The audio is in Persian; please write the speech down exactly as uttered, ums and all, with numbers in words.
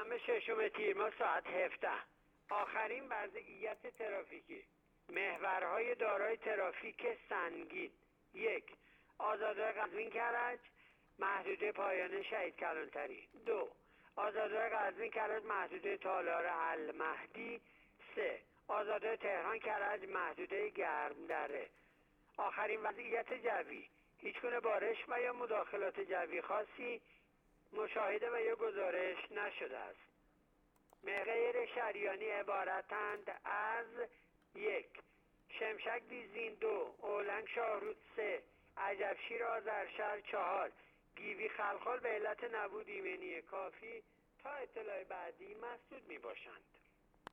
دوشنبه ششم تیر ماه ساعت هفده. آخرین وضعیت ترافیکی. محورهای دارای ترافیک سنگین: یک، آزادراه قزوین کرج محدوده پایان شهید کلانتری. دو، آزادراه قزوین کرج محدوده تالار المهدی. سه، آزادراه تهران کرج محدوده گرمدره. آخرین وضعیت جوی: هیچگونه بارش و یا مداخلات جوی خاصی مشاهده و یا گزارش نشده است. غیر شریانی عبارتند از: یک، شمشک دیزین. دو، اولنگ شاهرود. سه، عجبشیر آذرشهر. چهار، گیوی خلخال به علت نبود ایمنی کافی تا اطلاع بعدی مسدود می باشند.